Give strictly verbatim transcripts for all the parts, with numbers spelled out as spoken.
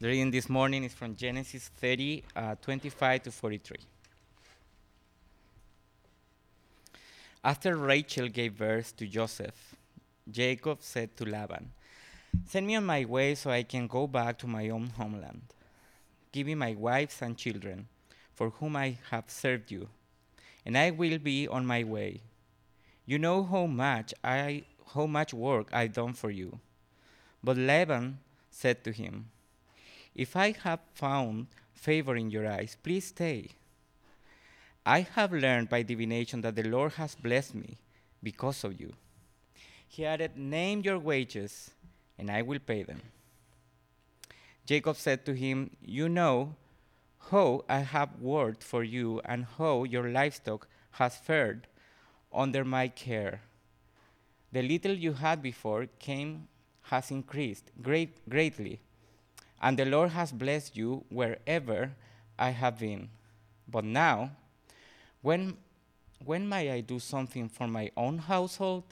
The reading this morning is from Genesis thirty, uh, twenty-five to forty-three. After Rachel gave birth to Joseph, Jacob said to Laban, "Send me on my way so I can go back to my own homeland. Give me my wives and children, for whom I have served you, and I will be on my way. You know how much I how much work I've done for you." But Laban said to him, "If I have found favor in your eyes, please stay. I have learned by divination that the Lord has blessed me because of you." He added, "Name your wages, and I will pay them." Jacob said to him, "You know how I have worked for you and how your livestock has fared under my care. The little you had before came has increased great, greatly, and the Lord has blessed you wherever I have been. But now, when, when may I do something for my own household?"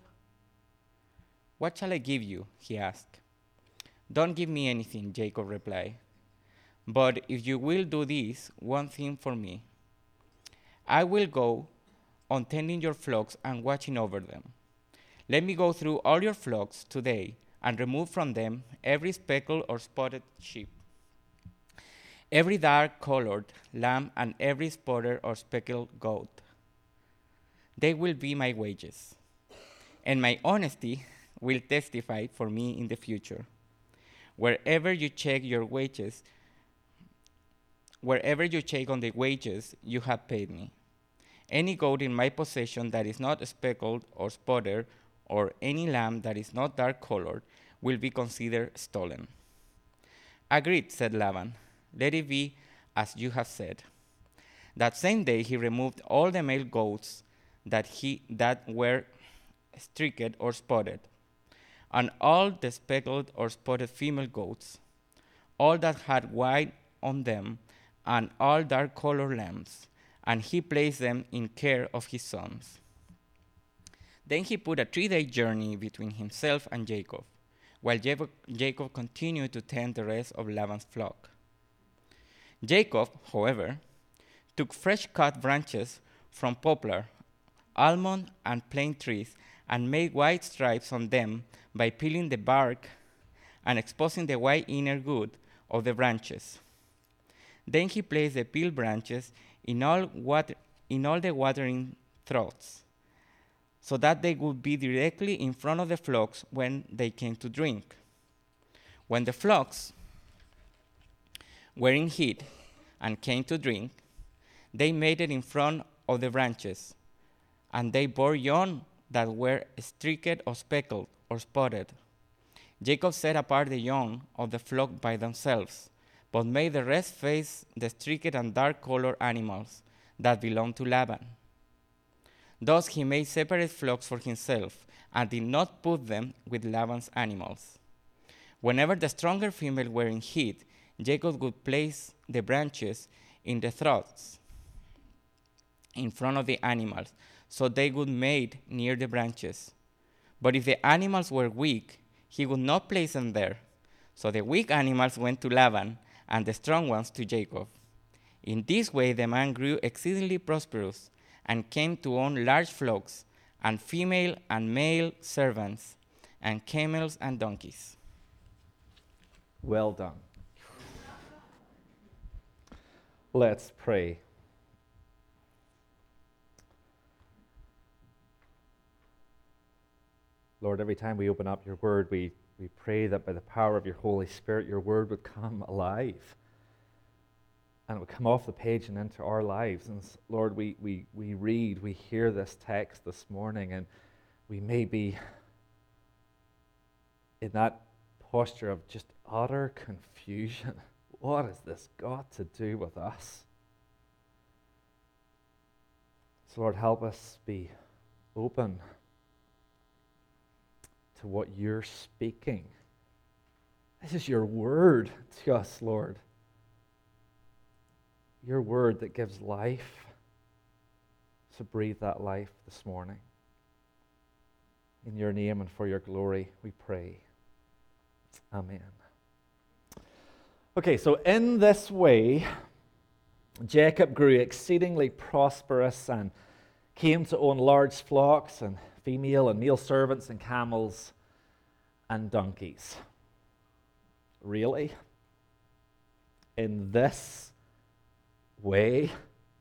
"What shall I give you?" he asked. "Don't give me anything," Jacob replied. "But if you will do this one thing for me, I will go on tending your flocks and watching over them. Let me go through all your flocks today and remove from them every speckled or spotted sheep, every dark-colored lamb, and every spotted or speckled goat. They will be my wages, and my honesty will testify for me in the future. Wherever you check your wages, wherever you check on the wages you have paid me, any goat in my possession that is not speckled or spotted, or any lamb that is not dark-colored, will be considered stolen." "Agreed," said Laban. "Let it be as you have said." That same day he removed all the male goats that he that were streaked or spotted, and all the speckled or spotted female goats, all that had white on them, and all dark-colored lambs, and he placed them in care of his sons. Then he put a three-day journey between himself and Jacob, while Jacob continued to tend the rest of Laban's flock. Jacob, however, took fresh-cut branches from poplar, almond, and plane trees and made white stripes on them by peeling the bark and exposing the white inner wood of the branches. Then he placed the peeled branches in all, water, in all the watering troughs, so that they would be directly in front of the flocks when they came to drink. When the flocks were in heat and came to drink, they made it in front of the branches, and they bore young that were streaked or speckled or spotted. Jacob set apart the young of the flock by themselves, but made the rest face the streaked and dark-colored animals that belonged to Laban. Thus he made separate flocks for himself, and did not put them with Laban's animals. Whenever the stronger female were in heat, Jacob would place the branches in the troughs in front of the animals, so they would mate near the branches. But if the animals were weak, he would not place them there. So the weak animals went to Laban, and the strong ones to Jacob. In this way the man grew exceedingly prosperous, and came to own large flocks, and female and male servants, and camels and donkeys. Well done. Let's pray. Lord, every time we open up your word, we, we pray that by the power of your Holy Spirit, your word would come alive, and it would come off the page and into our lives. And Lord, we, we, we read, we hear this text this morning, and we may be in that posture of just utter confusion. What has this got to do with us? So Lord, help us be open to what you're speaking. This is your word to us, Lord. Your word that gives life. So breathe that life this morning. In your name and for your glory, we pray. Amen. Okay, so in this way, Jacob grew exceedingly prosperous and came to own large flocks and female and male servants and camels and donkeys. Really? In this way?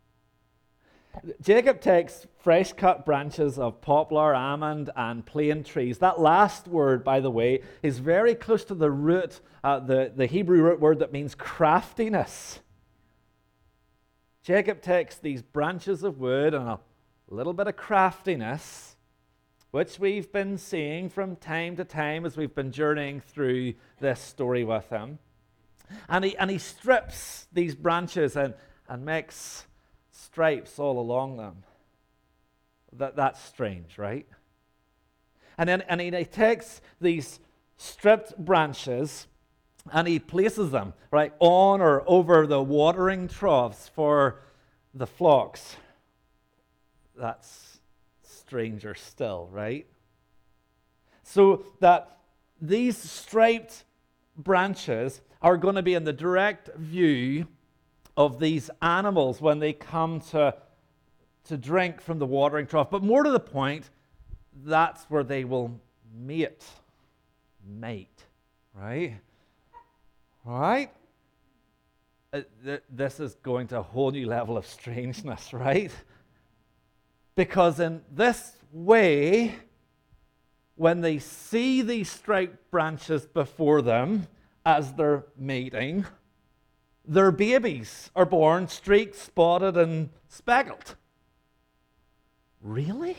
Jacob takes fresh cut branches of poplar, almond, and plane trees. That last word, by the way, is very close to the root, uh, the, the Hebrew root word that means craftiness. Jacob takes these branches of wood and a little bit of craftiness, which we've been seeing from time to time as we've been journeying through this story with him. And he, and he strips these branches and, and makes stripes all along them. That, that's strange, right? And then and he, he takes these stripped branches and he places them right on or over the watering troughs for the flocks. That's stranger still, right? So that these striped branches are going to be in the direct view of these animals when they come to, to drink from the watering trough. But more to the point, that's where they will mate. Mate, right? All right? Uh, th- this is going to a whole new level of strangeness, right? Because in this way, when they see these striped branches before them as they're mating, their babies are born streaked, spotted, and speckled. Really?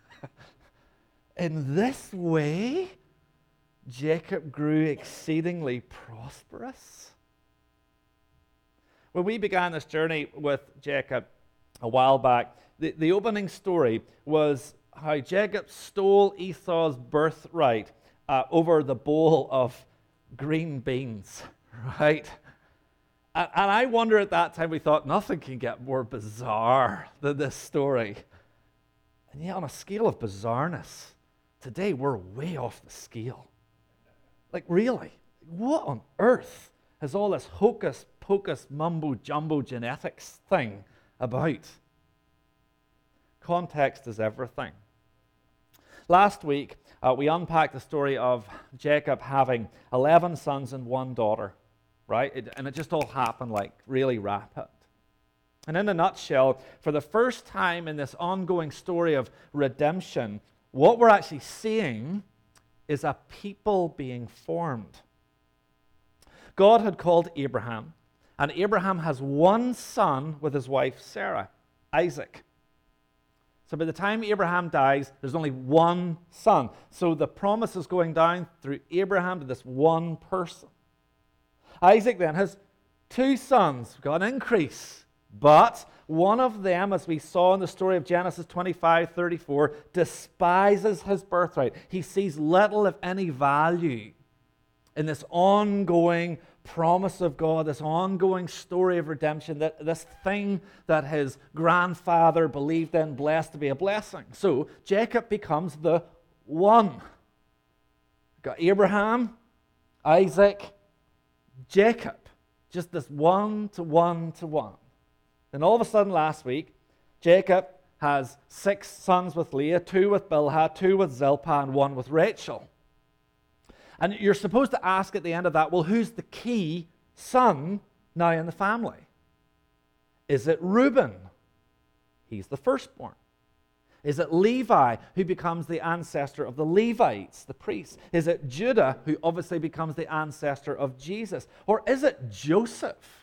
In this way, Jacob grew exceedingly prosperous? When we began this journey with Jacob a while back, the, the opening story was how Jacob stole Esau's birthright uh, over the bowl of green beans, right? And, and I wonder at that time, we thought nothing can get more bizarre than this story. And yet on a scale of bizarreness, today we're way off the scale. Like really, what on earth is all this hocus pocus mumbo jumbo genetics thing about? Context is everything. Last week, uh, we unpacked the story of Jacob having eleven sons and one daughter, right? It, and it just all happened like really rapid. And in a nutshell, for the first time in this ongoing story of redemption, what we're actually seeing is a people being formed. God had called Abraham, and Abraham has one son with his wife Sarah, Isaac. So by the time Abraham dies, there's only one son. So the promise is going down through Abraham to this one person. Isaac then has two sons, got an increase. But one of them, as we saw in the story of Genesis twenty-five thirty-four, despises his birthright. He sees little, if any, value in this ongoing promise of God, this ongoing story of redemption, that this thing that his grandfather believed in, blessed to be a blessing. So Jacob becomes the one. You've got Abraham, Isaac, Jacob. Just this one to one to one. Then all of a sudden last week, Jacob has six sons with Leah, two with Bilhah, two with Zilpah, and one with Rachel. And you're supposed to ask at the end of that, well, who's the key son now in the family? Is it Reuben? He's the firstborn. Is it Levi, who becomes the ancestor of the Levites, the priests? Is it Judah, who obviously becomes the ancestor of Jesus? Or is it Joseph,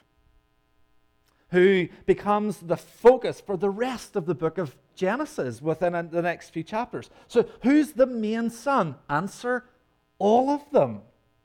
who becomes the focus for the rest of the book of Genesis within the next few chapters? So who's the main son? Answer, all of them.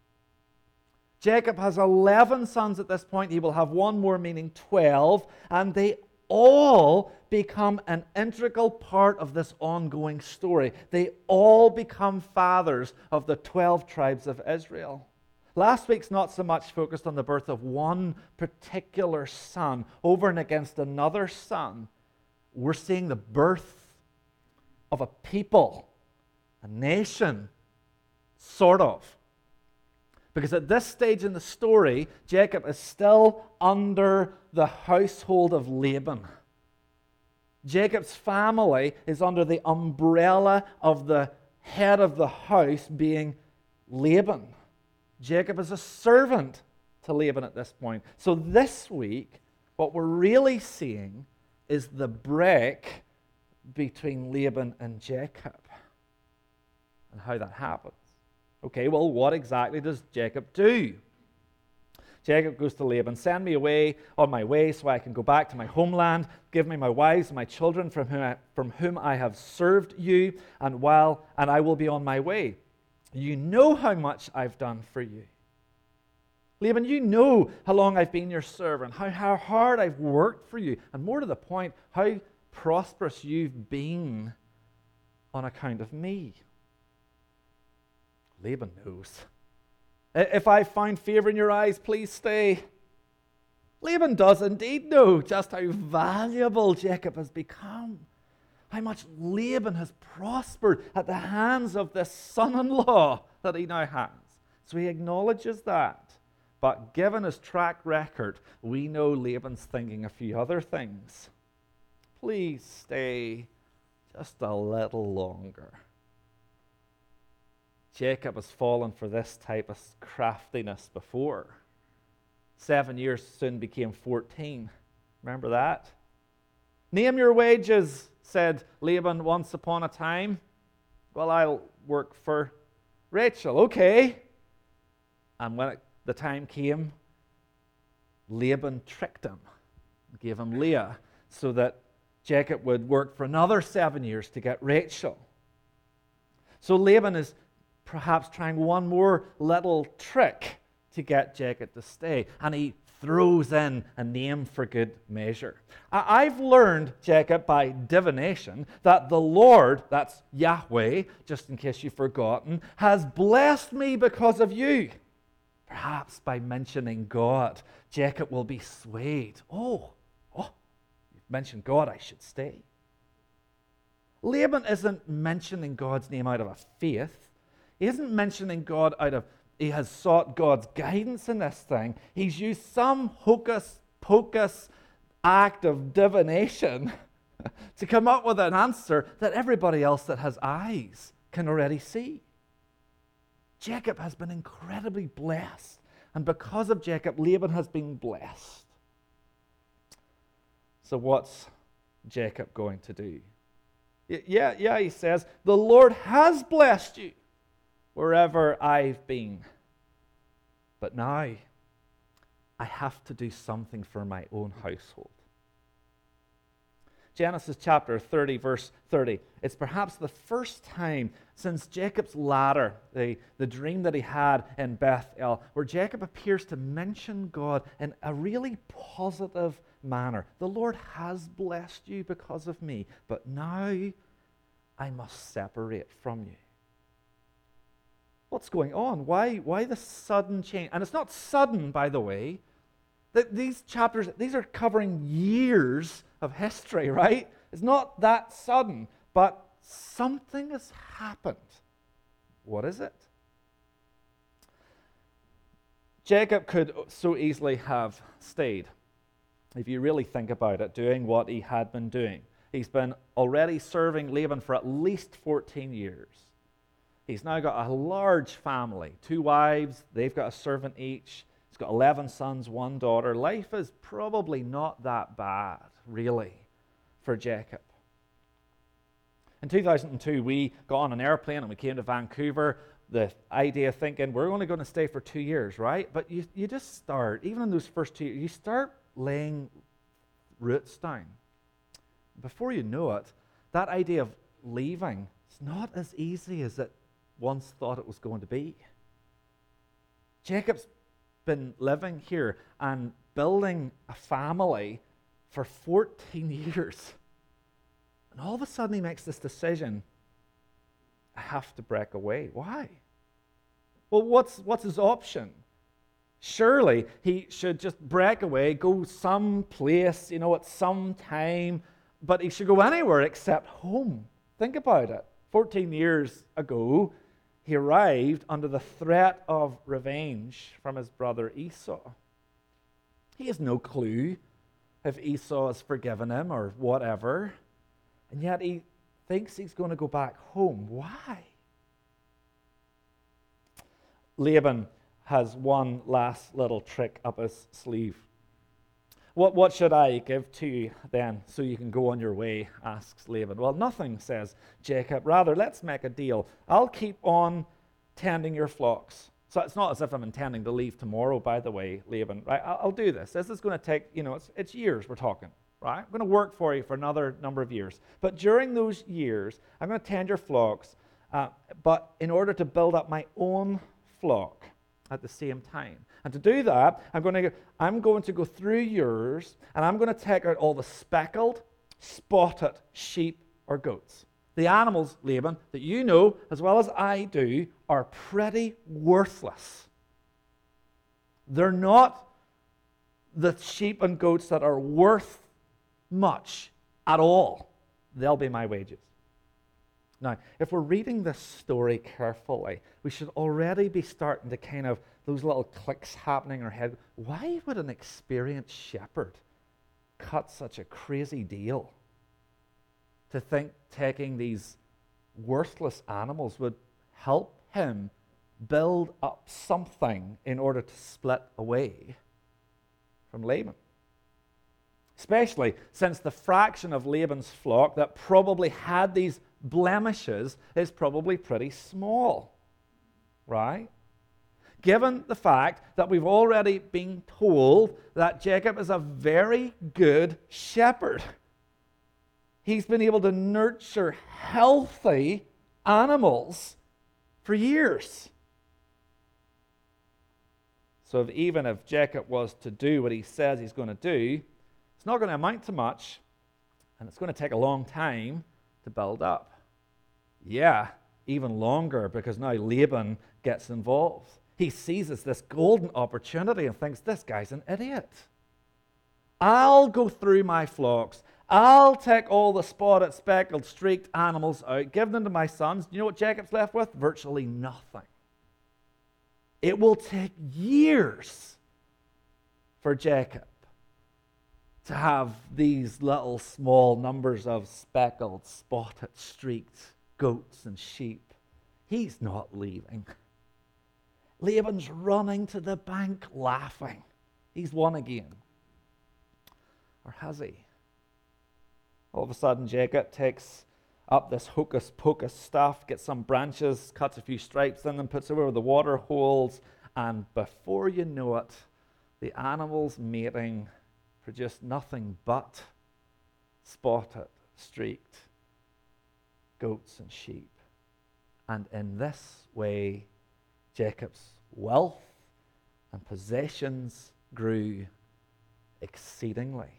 Jacob has eleven sons at this point. He will have one more, meaning twelve, and they all become an integral part of this ongoing story. They all become fathers of the twelve tribes of Israel. Last week's not so much focused on the birth of one particular son over and against another son. We're seeing the birth of a people, a nation, sort of. Because at this stage in the story, Jacob is still under the household of Laban. Jacob's family is under the umbrella of the head of the house being Laban. Jacob is a servant to Laban at this point. So this week, what we're really seeing is the break between Laban and Jacob and how that happens. Okay, well, what exactly does Jacob do? Jacob goes to Laban, send me away on my way so I can go back to my homeland. Give me my wives and my children from whom I, from whom I have served you, and while and I will be on my way. You know how much I've done for you. Laban, you know how long I've been your servant, how, how hard I've worked for you, and more to the point, how prosperous you've been on account of me. Laban knows. If I find favor in your eyes, please stay. Laban does indeed know just how valuable Jacob has become, how much Laban has prospered at the hands of this son-in-law that he now has. So he acknowledges that. But given his track record, we know Laban's thinking a few other things. Please stay just a little longer. Jacob has fallen for this type of craftiness before. Seven years soon became fourteen. Remember that? Name your wages, said Laban once upon a time. Well, I'll work for Rachel. Okay. And when it, the time came, Laban tricked him, gave him Leah, so that Jacob would work for another seven years to get Rachel. So Laban is perhaps trying one more little trick to get Jacob to stay. And he throws in a name for good measure. I've learned, Jacob, by divination, that the Lord, that's Yahweh, just in case you've forgotten, has blessed me because of you. Perhaps by mentioning God, Jacob will be swayed. Oh, oh, you've mentioned God, I should stay. Laban isn't mentioning God's name out of a faith. He isn't mentioning God out of, he has sought God's guidance in this thing. He's used some hocus pocus act of divination to come up with an answer that everybody else that has eyes can already see. Jacob has been incredibly blessed, and because of Jacob, Laban has been blessed. So what's Jacob going to do? Yeah, yeah, he says, the Lord has blessed you wherever I've been. But now, I have to do something for my own household. Genesis chapter thirty, verse thirty. It's perhaps the first time since Jacob's ladder, the, the dream that he had in Bethel, where Jacob appears to mention God in a really positive manner. The Lord has blessed you because of me, but now I must separate from you. What's going on? Why, why the sudden change? And it's not sudden, by the way. That these chapters, these are covering years of history, right? It's not that sudden, but something has happened. What is it? Jacob could so easily have stayed, if you really think about it, doing what he had been doing. He's been already serving Laban for at least fourteen years. He's now got a large family, two wives, they've got a servant each. He's got eleven sons, one daughter. Life is probably not that bad, really, for Jacob. In two thousand two, we got on an airplane and we came to Vancouver. The idea thinking, we're only going to stay for two years, right? But you, you just start, even in those first two years, you start laying roots down. Before you know it, that idea of leaving is not as easy as it once thought it was going to be. Jacob's been living here and building a family for fourteen years. And all of a sudden he makes this decision, I have to break away. Why? Well, what's, what's his option? Surely he should just break away, go someplace, you know, at some time, but he should go anywhere except home. Think about it. fourteen years ago, he arrived under the threat of revenge from his brother Esau. He has no clue if Esau has forgiven him or whatever, and yet he thinks he's going to go back home. Why? Laban has one last little trick up his sleeve. What, what should I give to you then so you can go on your way, asks Laban. Well, nothing, says Jacob. Rather, let's make a deal. I'll keep on tending your flocks. So it's not as if I'm intending to leave tomorrow, by the way, Laban. Right? I'll, I'll do this. This is going to take, you know, it's, it's years we're talking. Right? I'm going to work for you for another number of years. But during those years, I'm going to tend your flocks, uh, but in order to build up my own flock at the same time. And to do that, I'm going to I'm going to go through yours, and I'm going to take out all the speckled, spotted sheep or goats. The animals, Laban, that you know as well as I do, are pretty worthless. They're not the sheep and goats that are worth much at all. They'll be my wages. Now, if we're reading this story carefully, we should already be starting to kind of, those little clicks happening in our head. Why would an experienced shepherd cut such a crazy deal to think taking these worthless animals would help him build up something in order to split away from Laban? Especially since the fraction of Laban's flock that probably had these blemishes is probably pretty small, right? Given the fact that we've already been told that Jacob is a very good shepherd. He's been able to nurture healthy animals for years. So if, even if Jacob was to do what he says he's going to do, it's not going to amount to much, and it's going to take a long time to build up. Yeah, even longer, because now Laban gets involved. He seizes this golden opportunity and thinks, this guy's an idiot. I'll go through my flocks. I'll take all the spotted, speckled, streaked animals out, give them to my sons. You know what Jacob's left with? Virtually nothing. It will take years for Jacob to have these little small numbers of speckled, spotted, streaked goats and sheep. He's not leaving. Laban's running to the bank laughing. He's won again. Or has he? All of a sudden, Jacob takes up this hocus pocus stuff, gets some branches, cuts a few stripes in them, puts it over the water holes, and before you know it, the animals mating produce nothing but spotted, streaked goats and sheep. And in this way, Jacob's wealth and possessions grew exceedingly.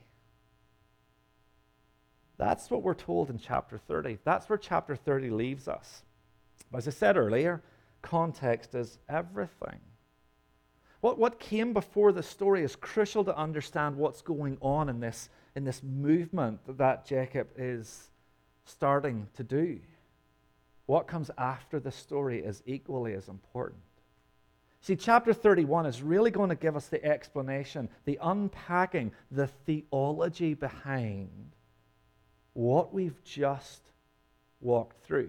That's what we're told in chapter thirty. That's where chapter thirty leaves us. As I said earlier, context is everything. What, what came before the story is crucial to understand what's going on in this, in this movement that Jacob is starting to do. What comes after the story is equally as important. See, chapter thirty-one is really going to give us the explanation, the unpacking, the theology behind what we've just walked through.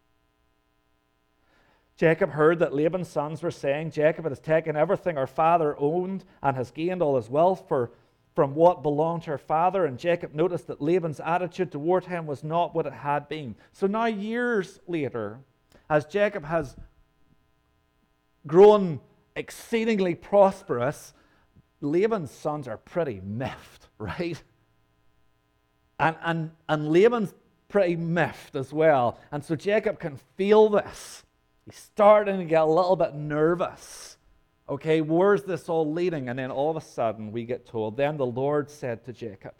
Jacob heard that Laban's sons were saying, Jacob has taken everything our father owned and has gained all his wealth for, from what belonged to our father. And Jacob noticed that Laban's attitude toward him was not what it had been. So now, years later, as Jacob has grown exceedingly prosperous, Laban's sons are pretty miffed, right? And, and, and Laban's pretty miffed as well. And so Jacob can feel this. He's starting to get a little bit nervous. Okay, where's this all leading? And then all of a sudden we get told, then the Lord said to Jacob,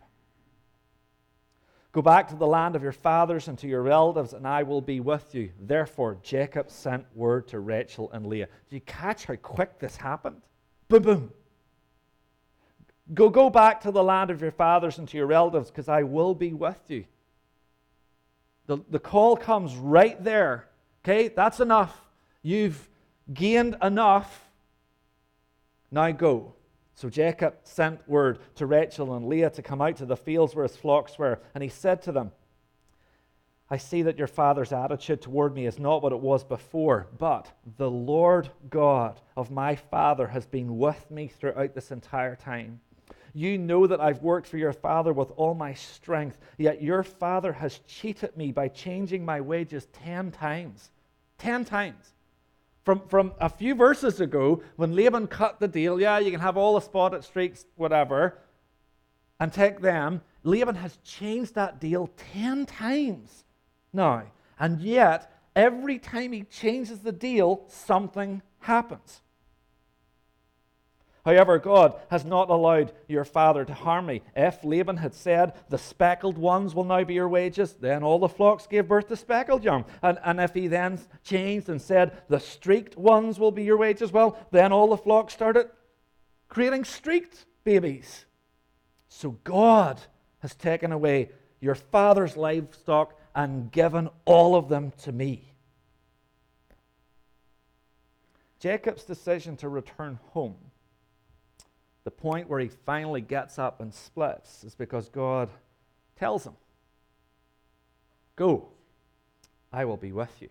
go back to the land of your fathers and to your relatives, and I will be with you. Therefore Jacob sent word to Rachel and Leah. Did you catch how quick this happened? Boom, boom. Go, go back to the land of your fathers and to your relatives, because I will be with you. The, the call comes right there. Okay, that's enough. You've gained enough. Now go. So Jacob sent word to Rachel and Leah to come out to the fields where his flocks were, and he said to them, I see that your father's attitude toward me is not what it was before, but the Lord God of my father has been with me throughout this entire time. You know that I've worked for your father with all my strength, yet your father has cheated me by changing my wages ten times. Ten times. From, from a few verses ago, when Laban cut the deal, yeah, you can have all the spotted streaks, whatever, and take them, Laban has changed that deal ten times now. And yet, every time he changes the deal, something happens. However, God has not allowed your father to harm me. If Laban had said, the speckled ones will now be your wages, then all the flocks gave birth to speckled young. And, and if he then changed and said, the streaked ones will be your wages, well, then all the flocks started creating streaked babies. So God has taken away your father's livestock and given all of them to me. Jacob's decision to return home, the point where he finally gets up and splits, is because God tells him, go, I will be with you.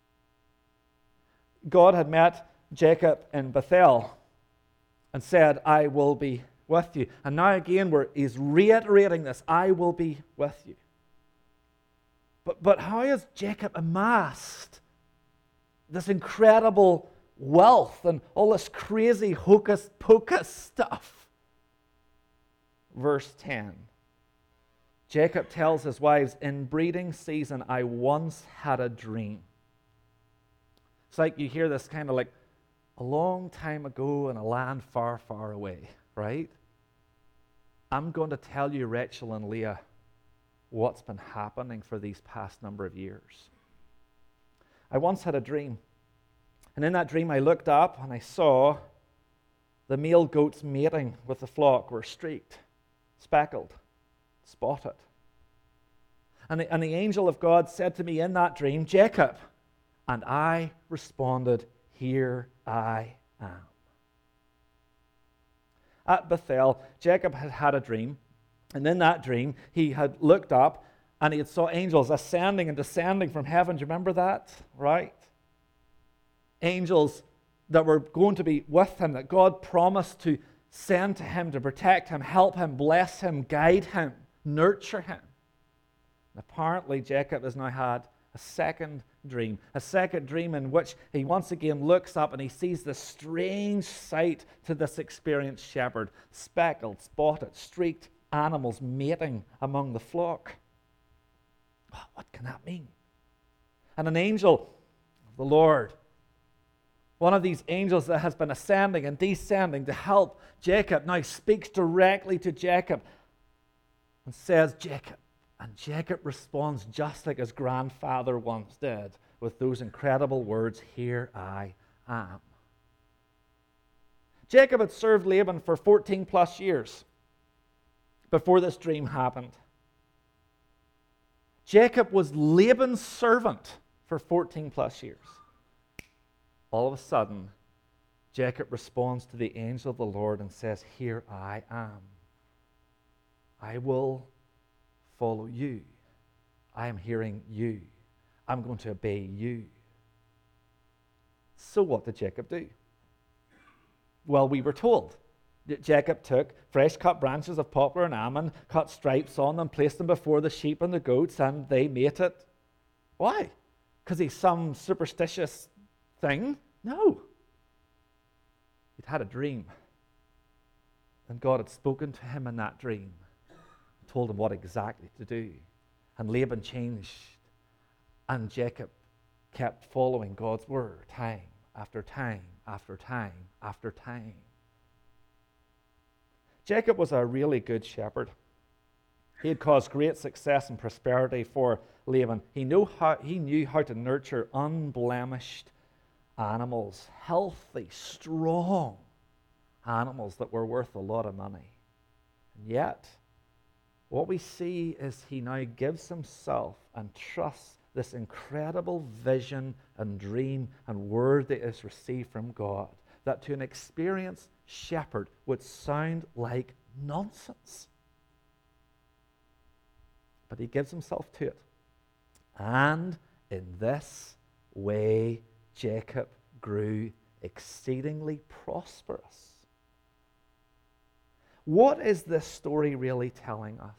God had met Jacob in Bethel and said, I will be with you. And now again, where he's reiterating this, I will be with you. But, but how has Jacob amassed this incredible wealth and all this crazy hocus pocus stuff? Verse ten. Jacob tells his wives, in breeding season I once had a dream. It's like you hear this kind of like a long time ago in a land far, far away, right? I'm going to tell you, Rachel and Leah, what's been happening for these past number of years. I once had a dream. And in that dream, I looked up and I saw the male goats mating with the flock were streaked, speckled, spotted. And the, and the angel of God said to me in that dream, Jacob. And I responded, here I am. At Bethel, Jacob had had a dream. And in that dream, he had looked up and he had saw angels ascending and descending from heaven. Do you remember that? Right? Angels that were going to be with him, that God promised to send to him, to protect him, help him, bless him, guide him, nurture him. And apparently, Jacob has now had a second dream, a second dream in which he once again looks up and he sees this strange sight to this experienced shepherd, speckled, spotted, streaked animals mating among the flock. What can that mean? And an angel of the Lord, one of these angels that has been ascending and descending to help Jacob, now speaks directly to Jacob and says, Jacob. And Jacob responds just like his grandfather once did with those incredible words, here I am. Jacob had served Laban for fourteen plus years before this dream happened. Jacob was Laban's servant for fourteen plus years. All of a sudden, Jacob responds to the angel of the Lord and says, here I am. I will follow you. I am hearing you. I'm going to obey you. So what did Jacob do? Well, we were told that Jacob took fresh cut branches of poplar and almond, cut stripes on them, placed them before the sheep and the goats, and they mated. Why? Because he's some superstitious thing? No. He'd had a dream. And God had spoken to him in that dream, told him what exactly to do. And Laban changed. And Jacob kept following God's word time after time after time after time. Jacob was a really good shepherd. He had caused great success and prosperity for Laban. He knew how, he knew how to nurture unblemished animals, healthy, strong animals that were worth a lot of money. And yet, what we see is he now gives himself and trusts this incredible vision and dream and word that is received from God, that to an experienced shepherd would sound like nonsense. But he gives himself to it. And in this way, Jacob grew exceedingly prosperous. What is this story really telling us?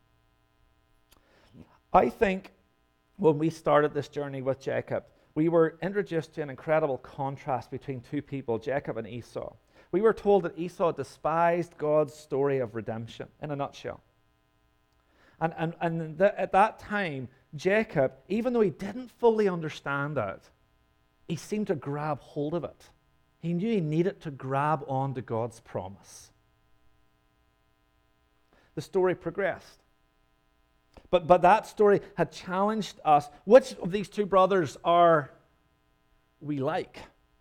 I think when we started this journey with Jacob, we were introduced to an incredible contrast between two people, Jacob and Esau. We were told that Esau despised God's story of redemption, in a nutshell. And, and, and th- at that time, Jacob, even though he didn't fully understand it, he seemed to grab hold of it. He knew he needed to grab on to God's promise. The story progressed. But, but that story had challenged us. Which of these two brothers are we like?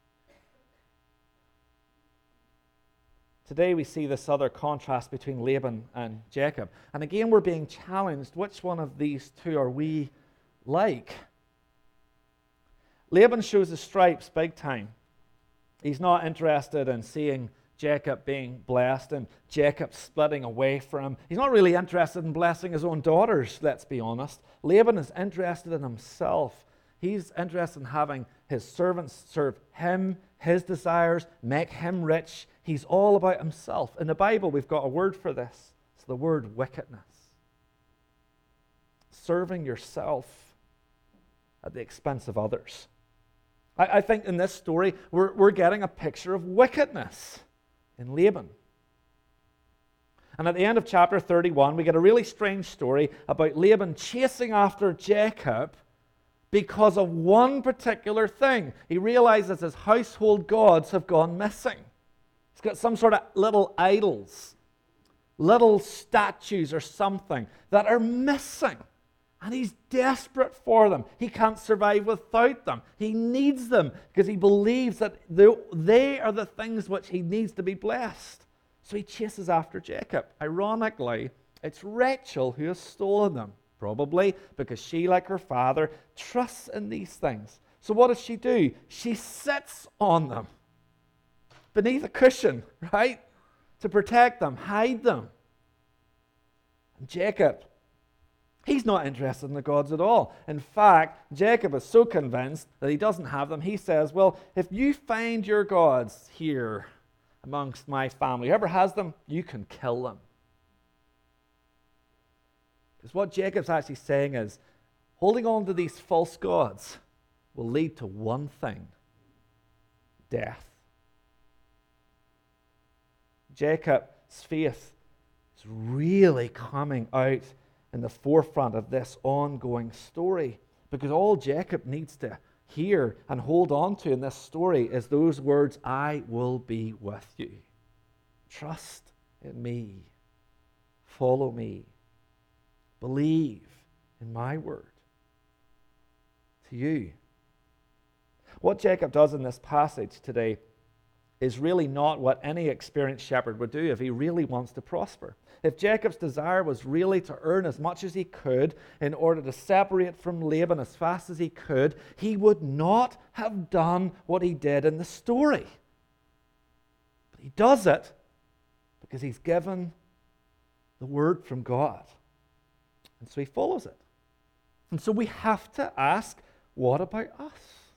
Today we see this other contrast between Laban and Jacob. And again we're being challenged. Which one of these two are we like? Laban shows the stripes big time. He's not interested in seeing Jacob being blessed and Jacob splitting away from him. He's not really interested in blessing his own daughters, let's be honest. Laban is interested in himself. He's interested in having his servants serve him, his desires, make him rich. He's all about himself. In the Bible, we've got a word for this. It's the word wickedness. Serving yourself at the expense of others. I, I think in this story, we're, we're getting a picture of wickedness in Laban. And at the end of chapter thirty-one, we get a really strange story about Laban chasing after Jacob because of one particular thing. He realizes his household gods have gone missing. He's got some sort of little idols, little statues or something that are missing. And he's desperate for them. He can't survive without them. He needs them because he believes that they are the things which he needs to be blessed. So he chases after Jacob. Ironically, it's Rachel who has stolen them. Probably because she, like her father, trusts in these things. So what does she do? She sits on them beneath a cushion, right? To protect them, hide them. And Jacob, he's not interested in the gods at all. In fact, Jacob is so convinced that he doesn't have them, he says, well, if you find your gods here amongst my family, whoever has them, you can kill them. Because what Jacob's actually saying is, holding on to these false gods will lead to one thing: death. Jacob's faith is really coming out in the forefront of this ongoing story, because all Jacob needs to hear and hold on to in this story is those words, I will be with you. Trust in me. Follow me. Believe in my word. To you. What Jacob does in this passage today is really not what any experienced shepherd would do if he really wants to prosper. If Jacob's desire was really to earn as much as he could in order to separate from Laban as fast as he could, he would not have done what he did in the story. But he does it because he's given the word from God. And so he follows it. And so we have to ask, what about us?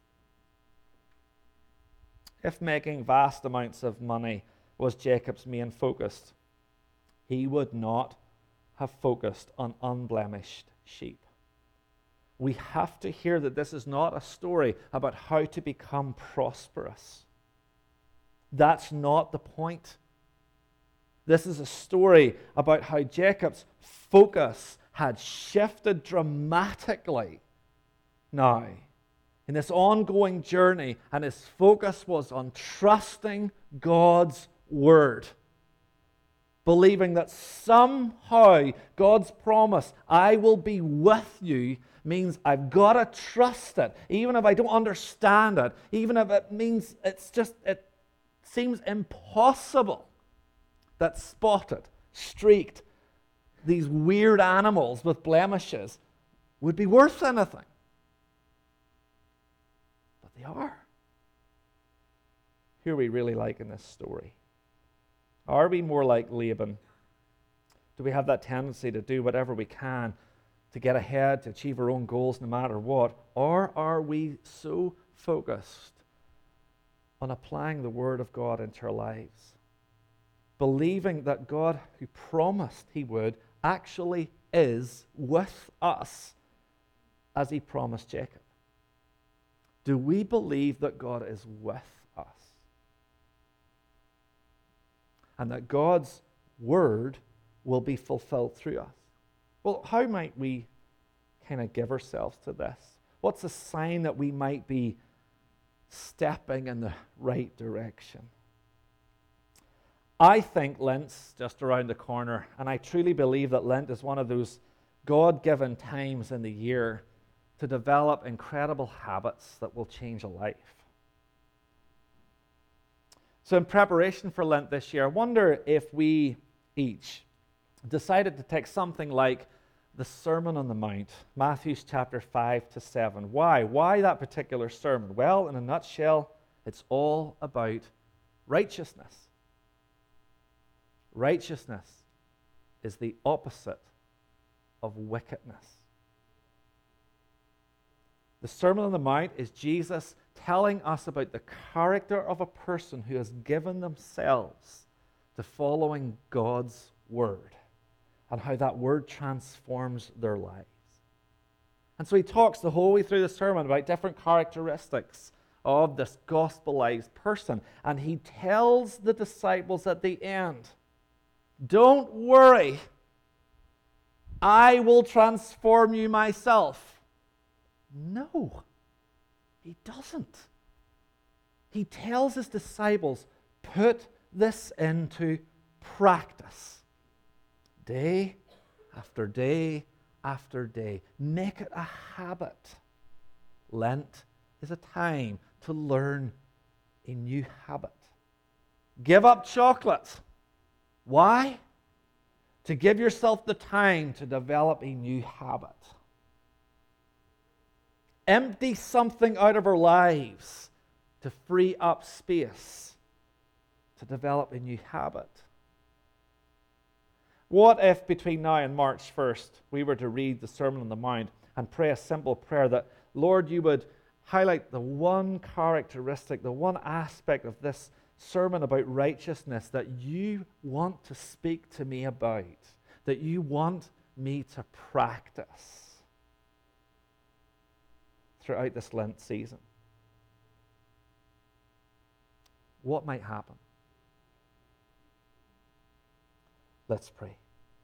If making vast amounts of money was Jacob's main focus, he would not have focused on unblemished sheep. We have to hear that this is not a story about how to become prosperous. That's not the point. This is a story about how Jacob's focus had shifted dramatically now in this ongoing journey, and his focus was on trusting God's word. Believing that somehow God's promise, I will be with you, means I've got to trust it, even if I don't understand it, even if it means it's just, it seems impossible that spotted, streaked, these weird animals with blemishes would be worth anything. they are. Who are we really like in this story? Are we more like Laban? Do we have that tendency to do whatever we can to get ahead, to achieve our own goals no matter what? Or are we so focused on applying the Word of God into our lives, believing that God, who promised He would, actually is with us as He promised Jacob? Do we believe that God is with us? And that God's Word will be fulfilled through us? Well, how might we kind of give ourselves to this? What's a sign that we might be stepping in the right direction? I think Lent's just around the corner, and I truly believe that Lent is one of those God-given times in the year to develop incredible habits that will change a life. So in preparation for Lent this year, I wonder if we each decided to take something like the Sermon on the Mount, Matthew chapter five to seven. Why? Why that particular sermon? Well, in a nutshell, it's all about righteousness. Righteousness is the opposite of wickedness. The Sermon on the Mount is Jesus telling us about the character of a person who has given themselves to following God's Word and how that Word transforms their lives. And so he talks the whole way through the sermon about different characteristics of this gospelized person. And he tells the disciples at the end, don't worry, I will transform you myself. No, he doesn't. He tells his disciples, put this into practice. Day after day after day. Make it a habit. Lent is a time to learn a new habit. Give up chocolate. Why? To give yourself the time to develop a new habit. Empty something out of our lives to free up space to develop a new habit. What if between now and March first we were to read the Sermon on the Mount and pray a simple prayer that, Lord, you would highlight the one characteristic, the one aspect of this sermon about righteousness that you want to speak to me about, that you want me to practice throughout this Lent season? What might happen? Let's pray.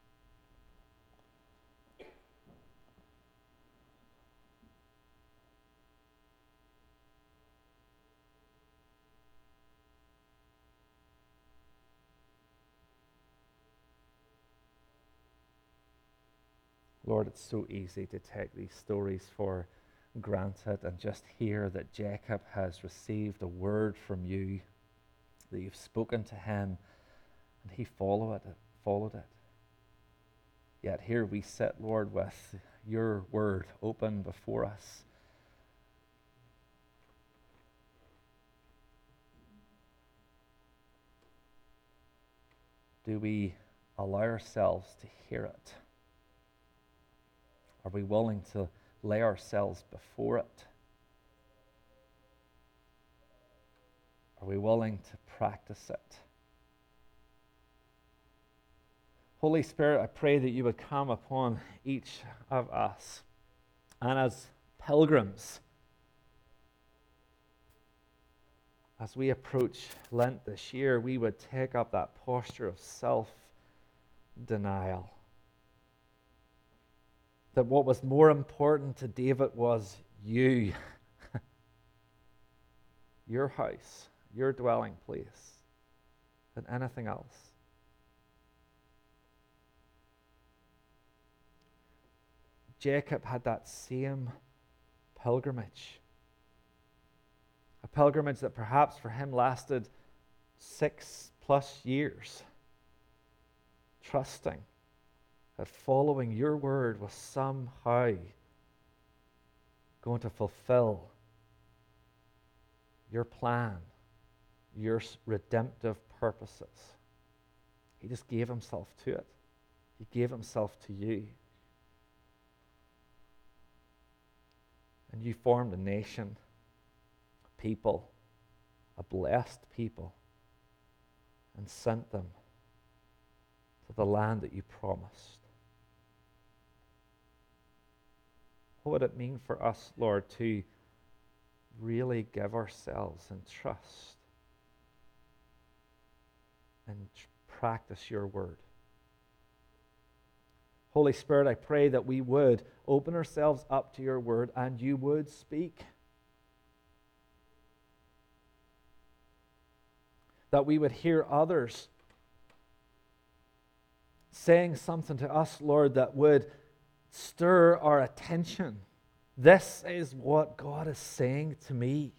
Lord, it's so easy to take these stories for granted and just hear that Jacob has received a word from you, that you've spoken to him, and he followed it. Followed it. Yet here we sit, Lord, with your word open before us. Do we allow ourselves to hear it? Are we willing to lay ourselves before it? Are we willing to practice it? Holy Spirit, I pray that you would come upon each of us, and as pilgrims, as we approach Lent this year, we would take up that posture of self-denial. That what was more important to David was you, your house, your dwelling place, than anything else. Jacob had that same pilgrimage. A pilgrimage that perhaps for him lasted six plus years. Trusting that following your word was somehow going to fulfill your plan, your s- redemptive purposes. He just gave himself to it. He gave himself to you. And you formed a nation, a people, a blessed people, and sent them to the land that you promised. What would it mean for us, Lord, to really give ourselves in trust and tr- practice your word? Holy Spirit, I pray that we would open ourselves up to your word and you would speak. That we would hear others saying something to us, Lord, that would stir our attention. This is what God is saying to me.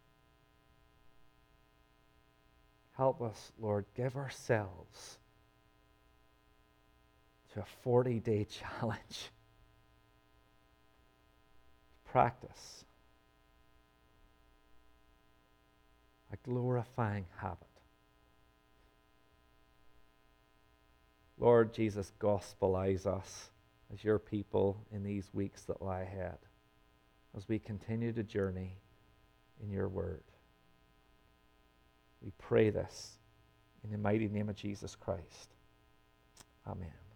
Help us, Lord, give ourselves to a forty-day challenge. Practice a glorifying habit. Lord Jesus, gospelize us as your people in these weeks that lie ahead, as we continue to journey in your word. We pray this in the mighty name of Jesus Christ. Amen.